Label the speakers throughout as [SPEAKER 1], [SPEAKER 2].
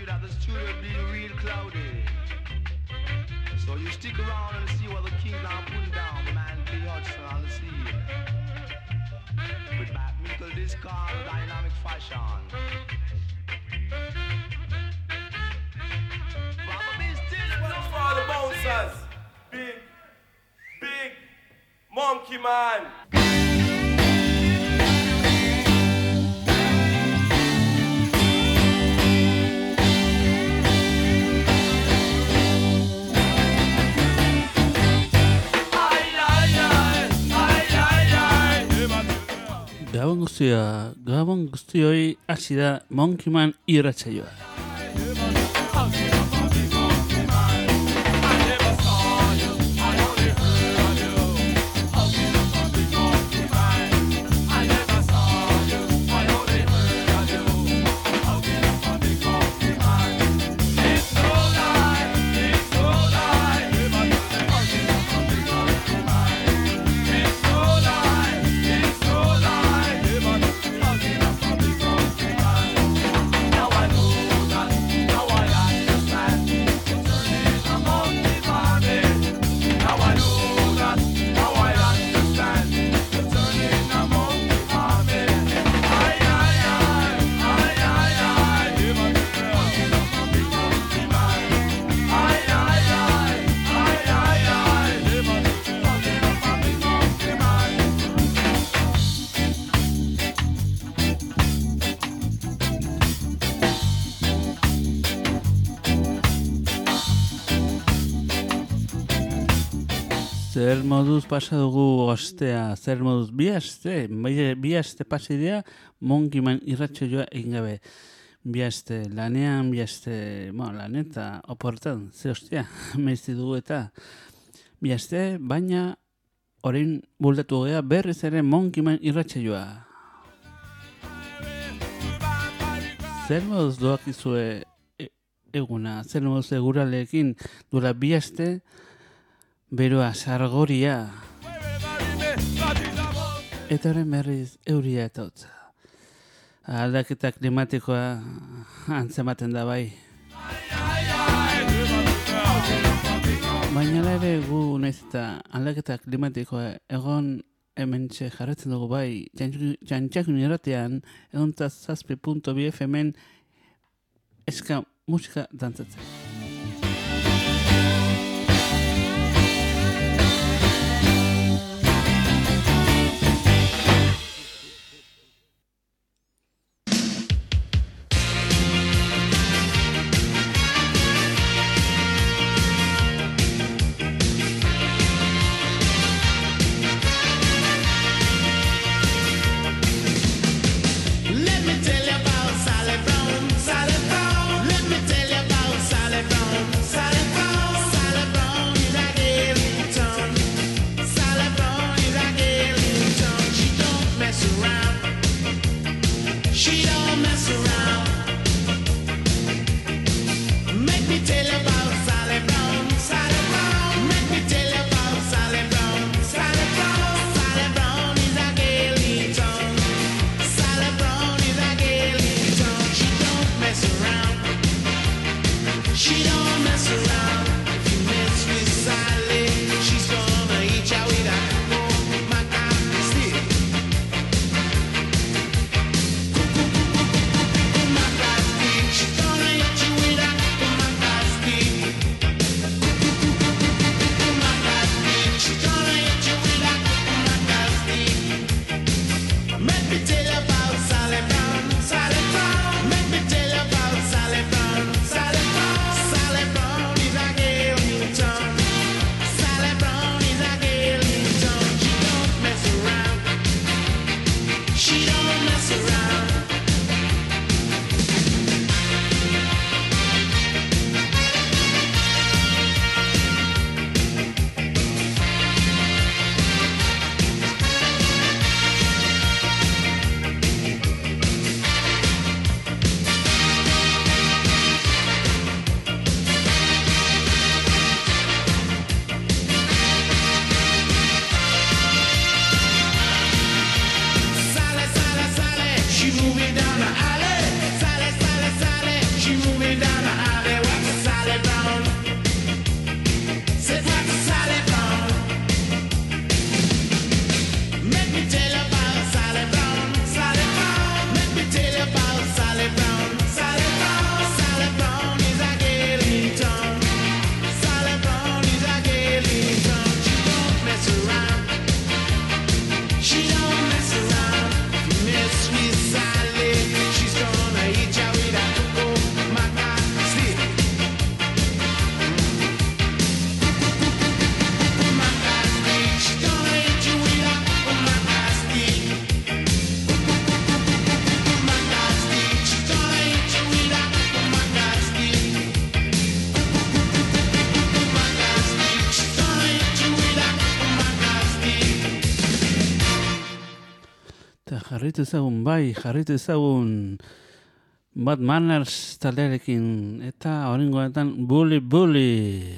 [SPEAKER 1] you that the studio will be real cloudy. So you stick around and see what the king now putting down, man, Lee Hudson on the scene. With Matt Michael Discard, dynamic fashion.
[SPEAKER 2] One for all the bouncers. Big monkey man.
[SPEAKER 3] Gabon guztioi hasi da Monkeyman irratsaioa. Zer moduz pasa dugu ostea, zer moduz bi aste pasi dira Monkeyman irratsaioa egin gabe. Bi aste lanean, bi aste, laneta oportan, ze ostea, mezti dugu eta bi aste, baina orain buldatu gea berriz ere Monkeyman irratsaioa. Zer moduz doak izue eguna, zer moduz eguralekin duela bi aste, beroa, sargoria. Eta horren berriz euria eta hotza. Aldaketa klimatikoa antzematen da bai. Baina ere gu nahiz eta aldaketa klimatikoa egon hementxe jarretzen dugu bai. Jantxakun irratean egon zazpi.bi FM-en eska musika dantzatzen.
[SPEAKER 4] Let me tell you about Sally Brown. Let me tell you about Sally
[SPEAKER 3] jarritu ezagun Bad Manners taldearekin, eta oraingoetan Bully.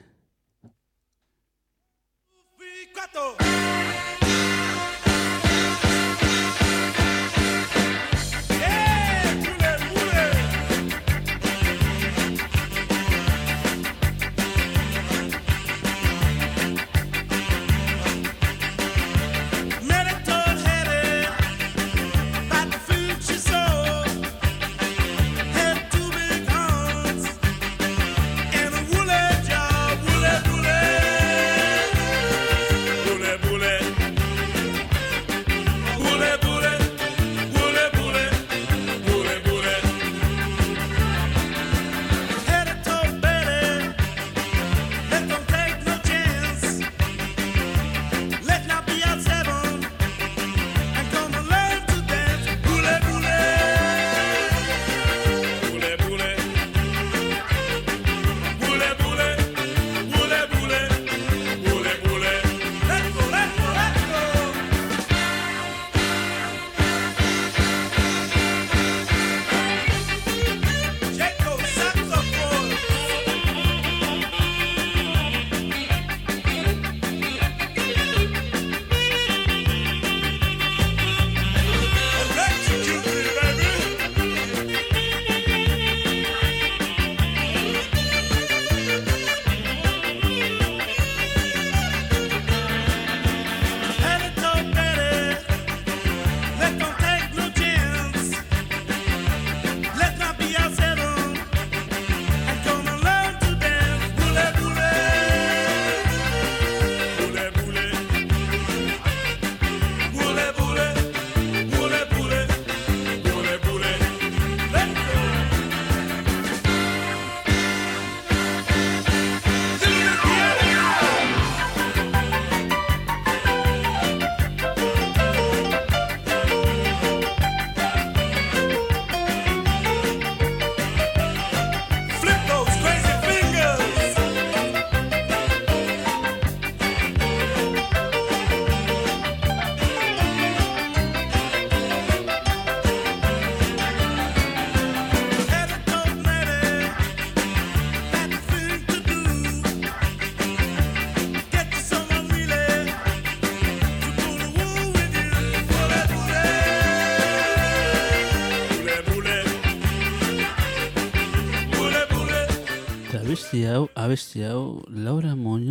[SPEAKER 3] Abesti hau, Laura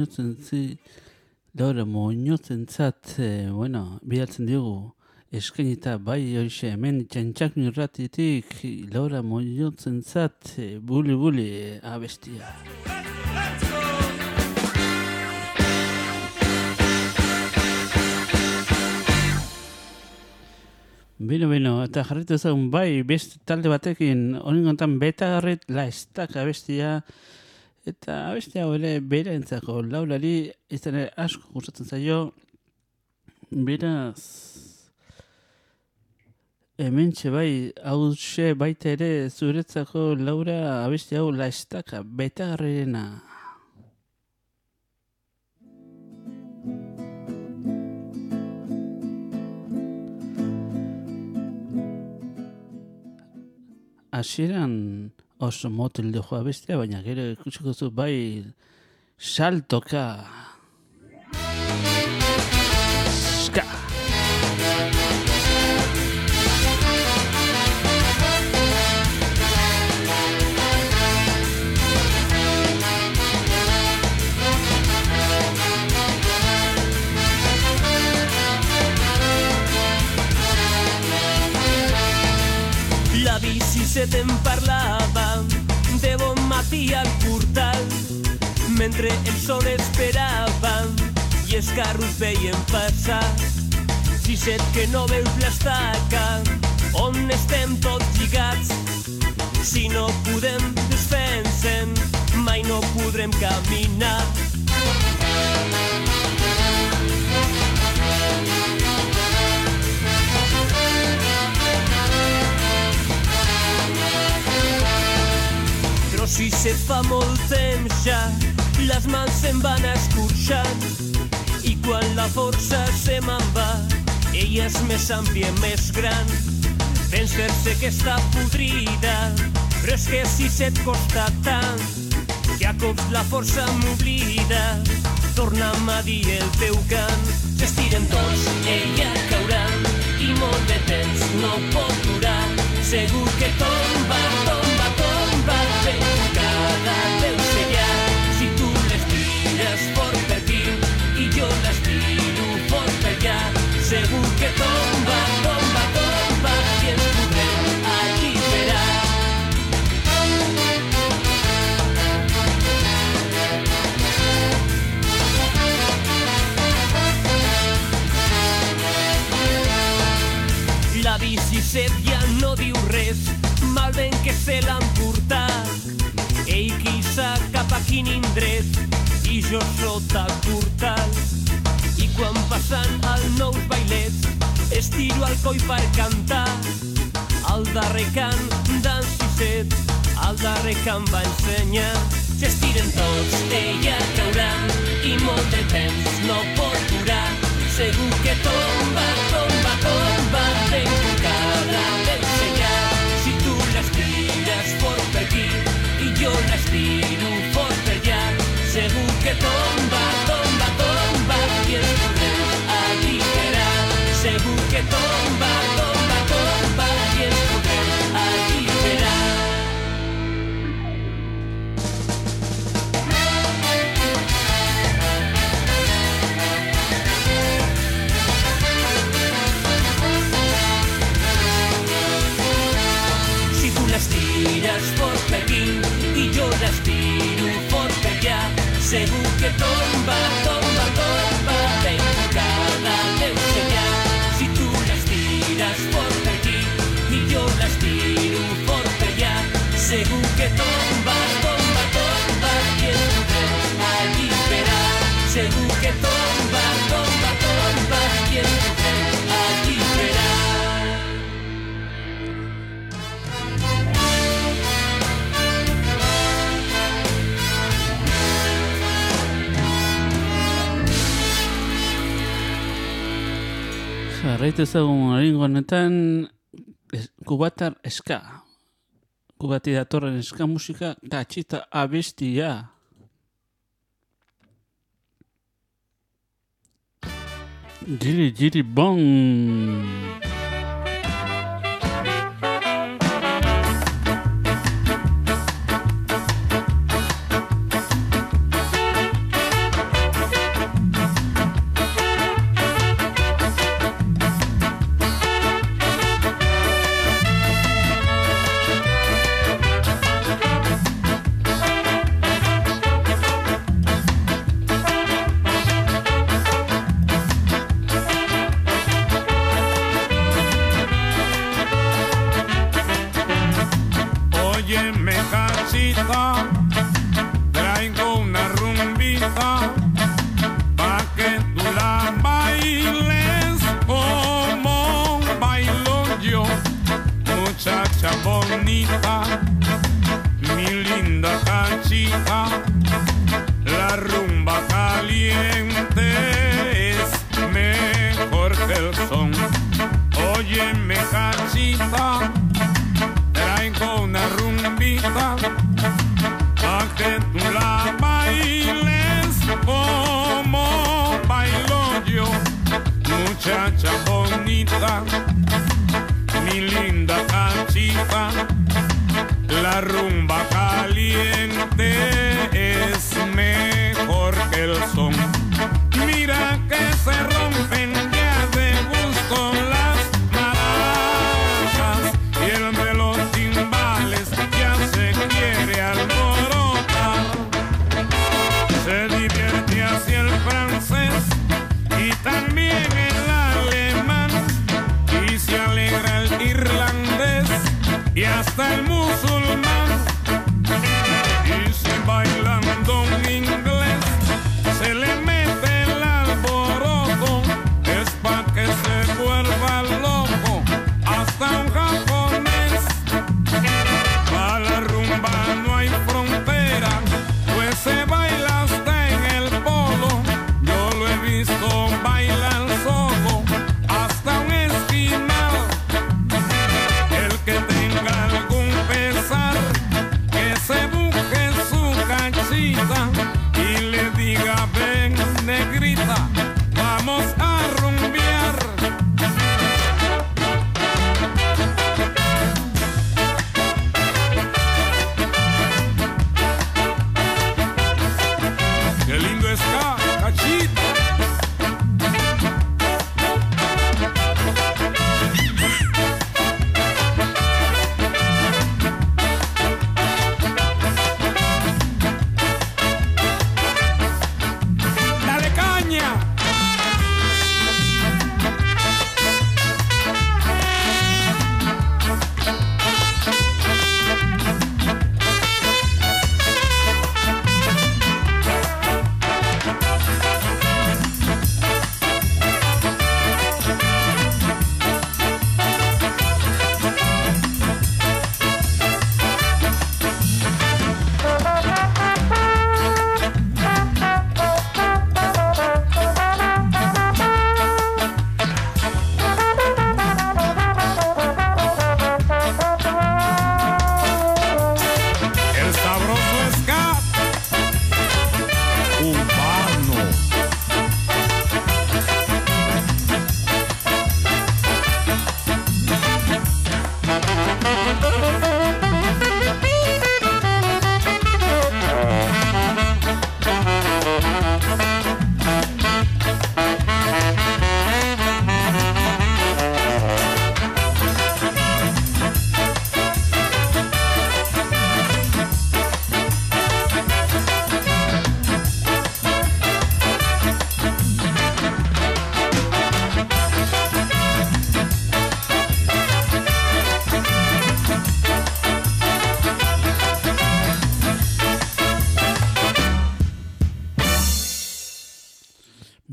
[SPEAKER 3] Moñozentzat, bialtzen diogu, eskainita bai horixe hemen txantxak irratitik, Laura Moñozentzat, Bully, abestia. Beno, eta jarritu ezagun bai, beste talde batekin, honingontan Betagarret La Estaca abestia, eta abestia hau ere bera entzako Laurari izan ere asko gustatzen zaio, beraz, hementxe bai, hause baita ere zuretzako Laura abestia hau La Estaca, Betagarrena. Hasieran oso motel doa bestia, baina gero ikutsiko zu bai saltoka. Ska!
[SPEAKER 4] La bici se te'n parlava de bon matí al portal, mentre el sol esperava i els carros veien passar. Si set que no veus l'estaca, on estem tots lligats. Si no podem desfer-se'n, mai no podrem caminar. Però si se't fa molt temps ja, les mans se'n van escorxant, i quan la força se me'n va, ella és més àmplia, més gran. Tens fer-se que està podrida, però és que si se't costa tant, que a cops la força m'oblida. Torna'm a dir el teu cant. S'estiren tots, ella caurà, i molt de temps no pot durar. Segur que tomba, tomba, tomba, ben tocada deu ser ja. Si tu l'estires fort per aquí i jo l'estiro fort per allà, segur que tomba, tomba, tomba, i ens podrem alliberar. La bici set ja no diu res, mal ben que se l'han portat. Ell quissa cap a quin indret i jo sota el portal. I quan passen als nous bailets estiro el coll per cantar. Al darrer cant d'en Sisset, al darrer cant va ensenyar. S'estiren tots, ella caurà i molt de temps no pot durar. Segur que tomba, tomba, tomba, ben tocada deu ser ja. Si tu l'estires fort per aquí i jo l'estiro fort per allà, segur que tomba, tomba, tomba, i ens podrem alliberar. Segur que tomba, tomba, tomba, i ens podrem alliberar. L'estires fort per aquí i jo l'estiro fort per allà. Segur que tomba, tomba, tomba, ben tocada deu ser ja. Si tu l'estires fort per aquí i jo l'estiro fort per allà, segur que tomba, tomba, tomba, i ens podrem alliberar. Segur que tomba, tomba, tomba, i ens podrem alliberar.
[SPEAKER 3] Jarraitu ezagun oraingo honetan kubatar eska. Kubati datorren eska musika Tachita abestia. Giri giri bong.
[SPEAKER 5] Traigo una rumbita pa' que tú la bailes como bailo yo, muchacha bonita, mi linda cachita. La rumba caliente es mejor que el son. Óyeme cachita, traigo una rumbita pa' que tú la bailes como bailo yo, muchacha bonita, mi linda cachita. La rumba caliente es mejor que el son. Mira que se rompen ya de gusto las maracas y el de los timbales ya se quiere alborotar. Se divierte así el francés y también el alemán, y se alegra el irlandés y hasta el musulmán. Y si bailando en inglés se le mete el alboroto, es pa' que se vuelva loco hasta un japonés. Pa' la rumba no hay frontera, pues se baila hasta en el polo. Yo lo he visto bailar solo hasta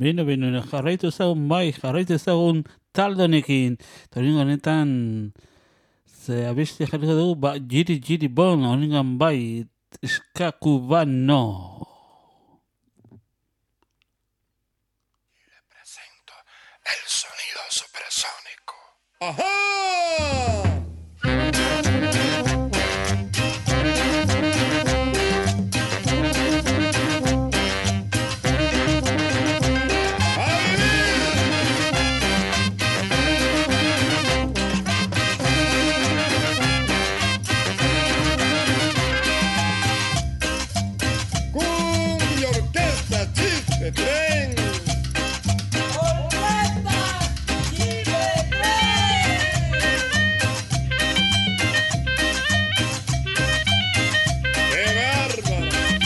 [SPEAKER 3] Beno, jarraitu ezagun taldonekin. Toringo honetan, ze abestia jarriko dugu, ba, jiri bon, honingan bai, Skakubano.
[SPEAKER 6] Le presento el sonido supersónico.
[SPEAKER 5] ¡Ajá!
[SPEAKER 6] Tren. ¡Qué bárbaro!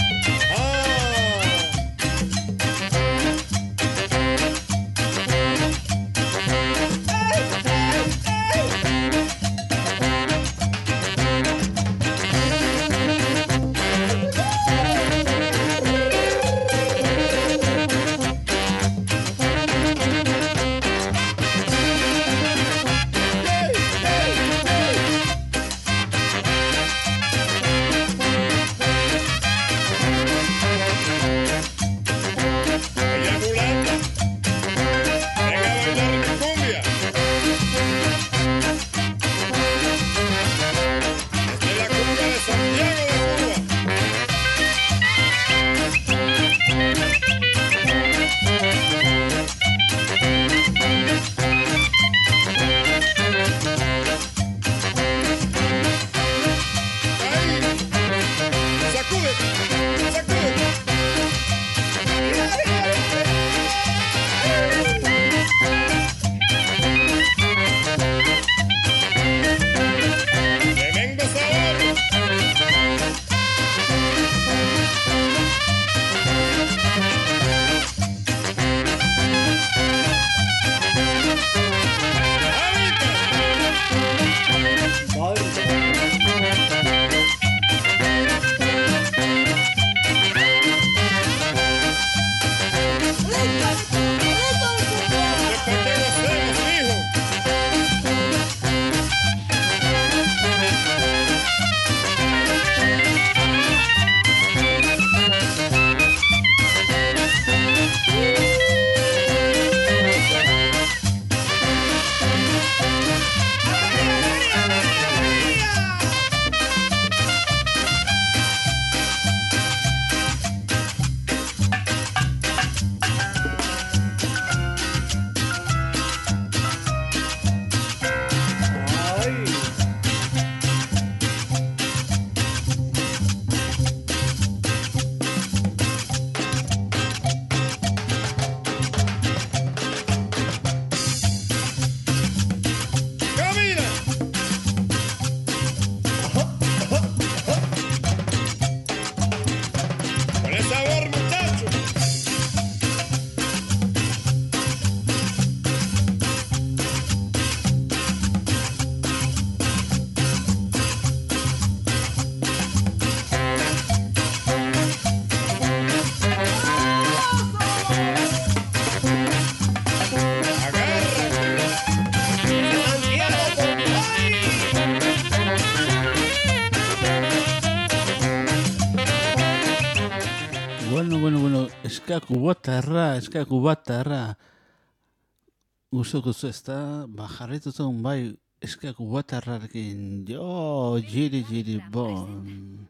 [SPEAKER 3] Eskakubatarra. Gustoko zu ezta, jarraitu zen bai Eskakubatarrarekin. Jo, jiri bon.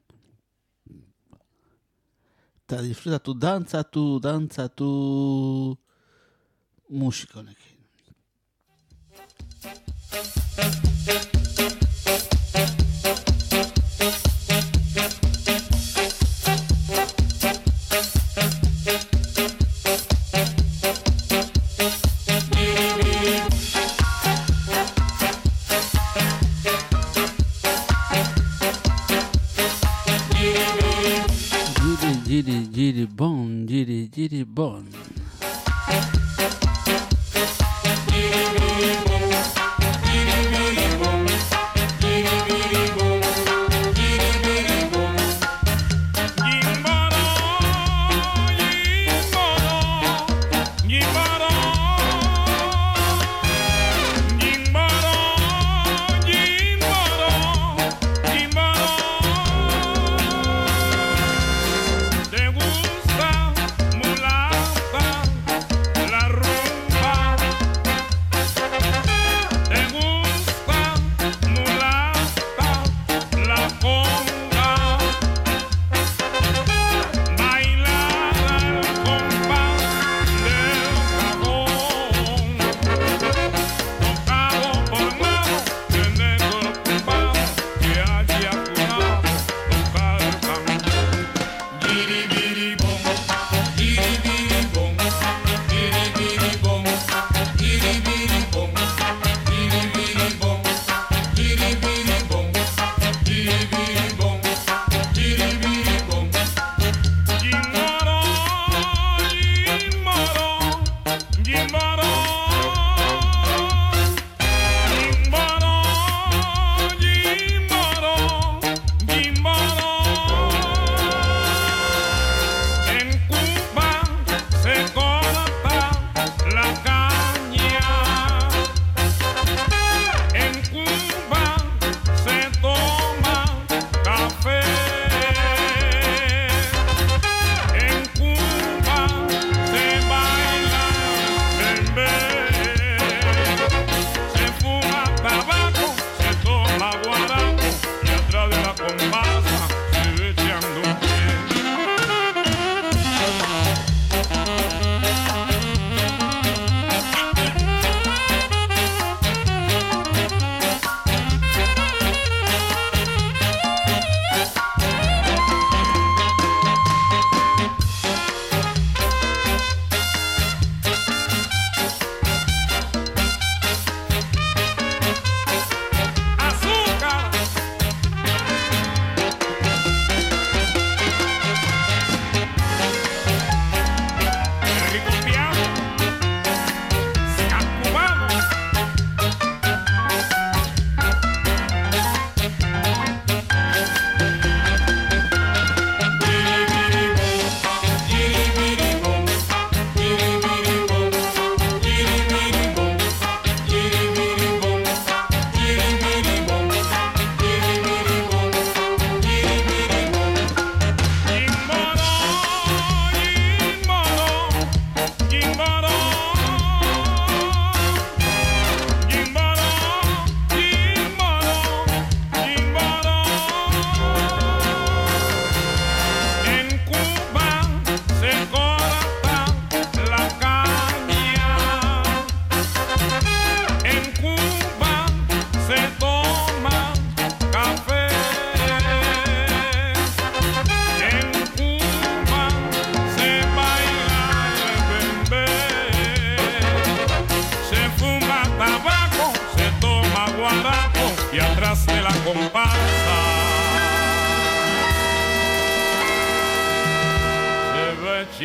[SPEAKER 3] Ta disfrutatu, dantzatu musikonekin. Jiri bon.
[SPEAKER 5] Jimbo,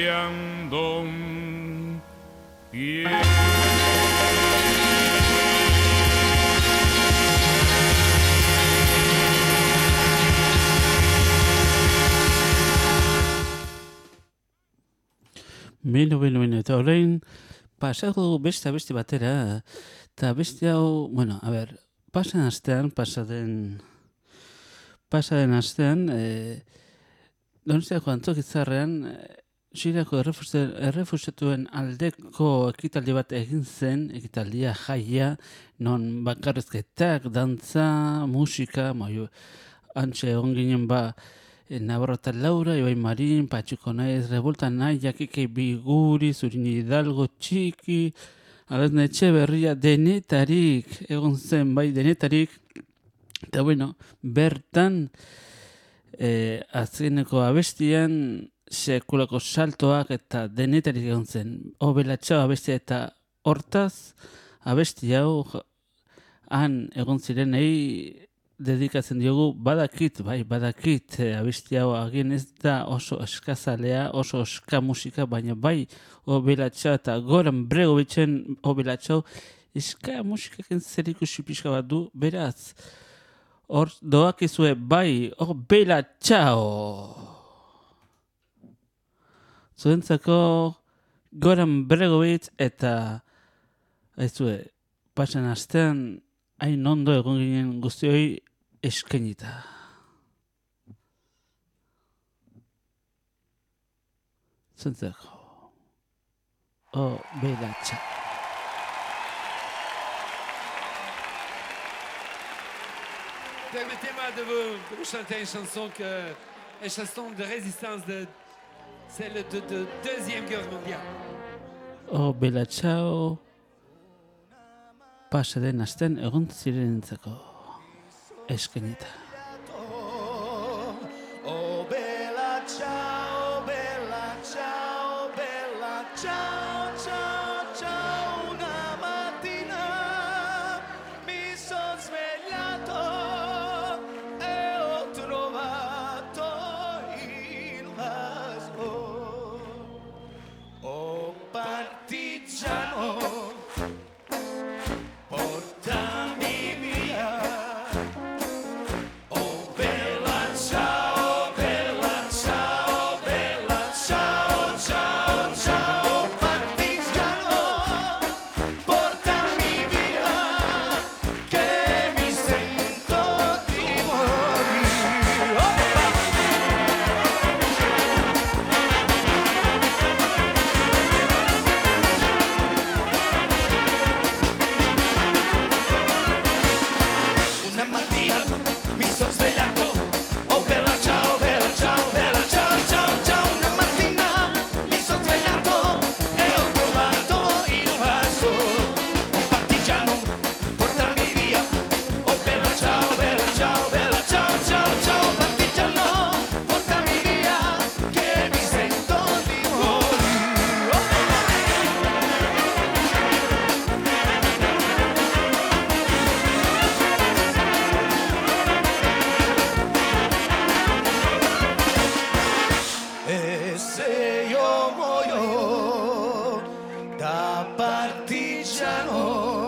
[SPEAKER 5] cambiando. Yeah.
[SPEAKER 3] Beno, eta orain pasako beste abesti batera, eta abesti hau, bueno, a ber, pasaden astean, Donostiako Antzokitzarrean, Siriako errefuxiatuen aldeko ekitaldi bat egin zen, ekitaldia jaia, non bakarrizketak, dantza, musika, antxe egon ginen Navarro eta Laura, Ibai Marin, Patxiko Naiz, Revolta Nahiak, Ikei Biguri, Zurini Hidalgo, Txiki, Alazne Etxeberria, denetarik, egon zen, denetarik. Eta bueno, bertan, azkeneko abestian, sekulako saltoak eta denetarik egon zen. Obelatxao abestia eta hortaz, abesti hau, han egon zirenei, dedikatzen diogu, badakit, abesti hau agian ez da oso eskazalea, oso eska musika, baina Obelatxao eta Goran Bregovitzen Obelatxao eska musikaken zerikusi pixka bat du, beraz, hor doakizue Obelatxao! Zuentzako Goran Bregovic eta pasan astean hain ondo egon ginen guztioi eskainita. Zuentzako Obelatxao.
[SPEAKER 7] Permettez-moi de vous chanter une chanson de résistance de celle de Deuxième Guerre mondiale.
[SPEAKER 3] Obelatxao pasaden astean egon zirenentzako eskainita.
[SPEAKER 1] Obelatxao, Obelatxao, Obelatxao, ciao, ciao, una mattina mi son svegliato e ho trovato il vaso. Oh partigiano, portami via. Oh bella ciao, bella ciao, bella ciao, ciao, ciao, partigiano, portami via, che mi sento di morire. Una mattina mi sono svegliato, oh bella ciao, bella ciao, bella ciao, ciao, ciao. Una mattina mi sono svegliato e ho trovato il vaso. Un partigiano, portami via, oh bella ciao, bella ciao, bella ciao, ciao, ciao. Partigiano, portami via, che mi sento di morire. E se io muoio da partigiano,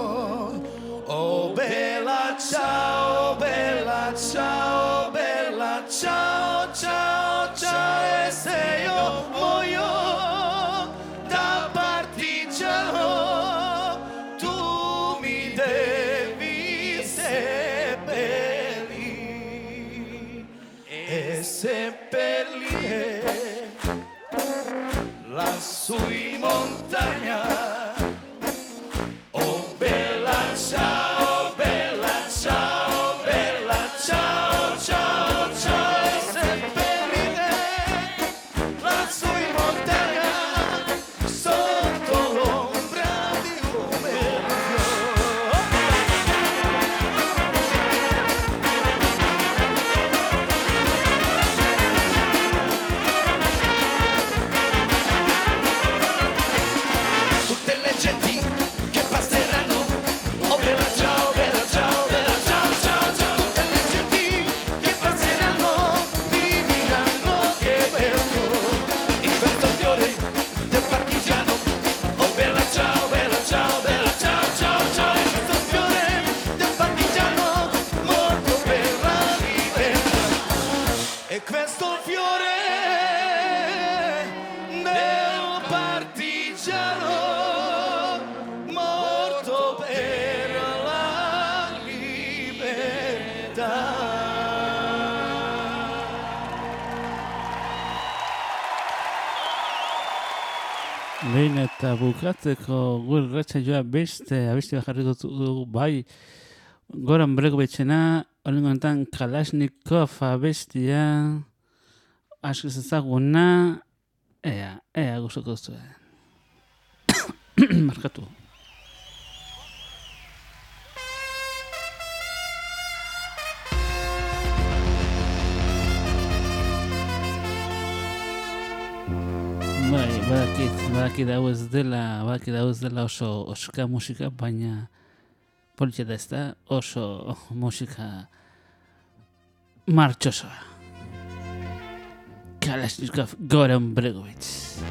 [SPEAKER 1] oh bella ciao, bella ciao, bella ciao, ciao, ciao. E se io muoio da partigiano, tu mi devi seppellire e seppellire lassù in montagna. Oh bella ciao, bella ciao, bella ciao, ciao, ciao. E seppellire lassù in montagna, sotto l'ombra di un bel fiore. Tutte
[SPEAKER 3] Behin eta bukatzeko gure irratsaioa beste abesti bajarriko dugu bai Goran Bregovićena, horrengo honetan Kalashnikov abestia asko ezaguna, ea gustatuko zuen. Markatu. Bai, badakit hau ez dela oso oska musika, baina politxe da ez da oso musika martxosoa. Kalashnikov, Goran Bregović.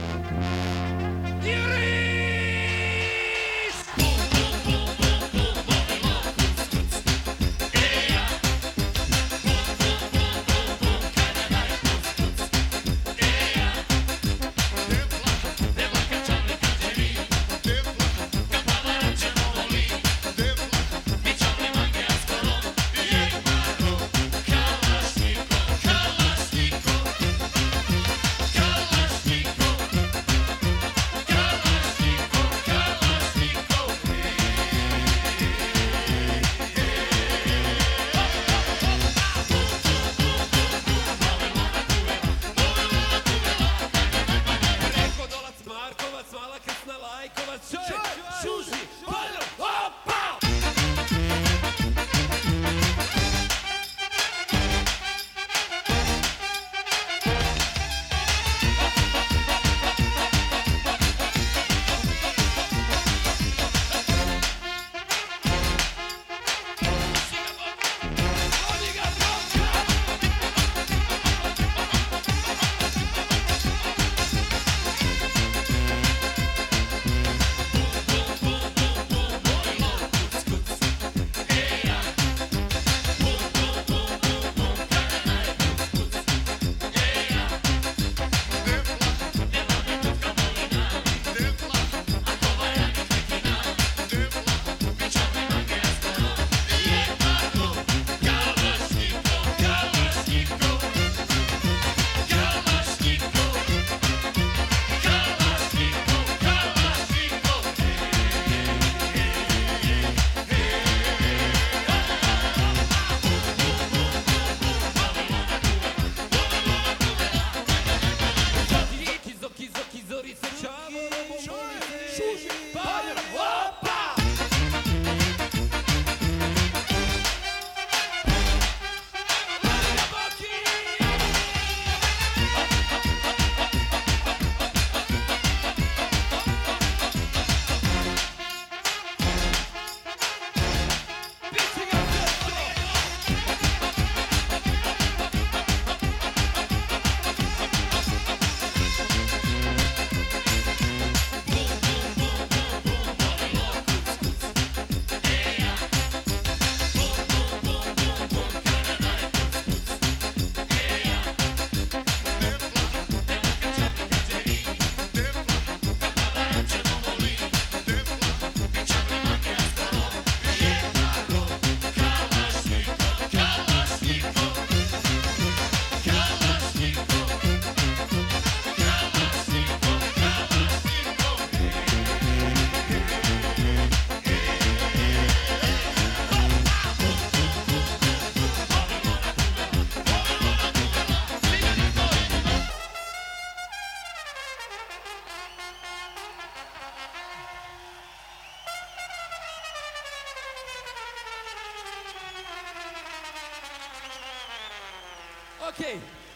[SPEAKER 7] Okay.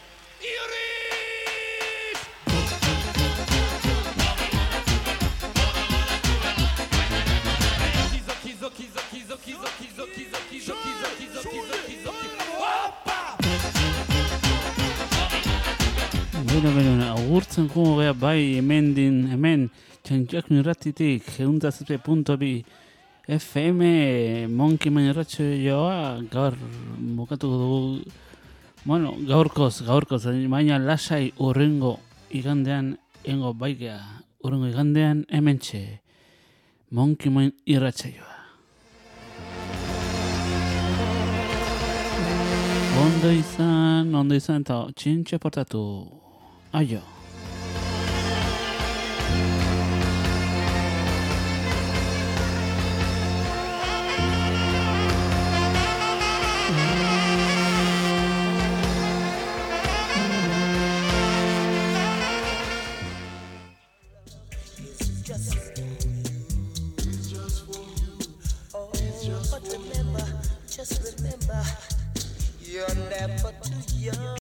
[SPEAKER 7] Iris!
[SPEAKER 3] Bueno, agurtzen jugu gea bai hemen txantxak nirratitik, 107.2 FM, Monkeyman irratsaioa gaur bukatuko dugu. Bueno, gaurkoz, baina lasai urrengo igandean engo baigea, urrengo igandean hementxe, Monkeyman irratsaioa. Ondo izan eta txintxe portatu. Aio.
[SPEAKER 8] You're never too young.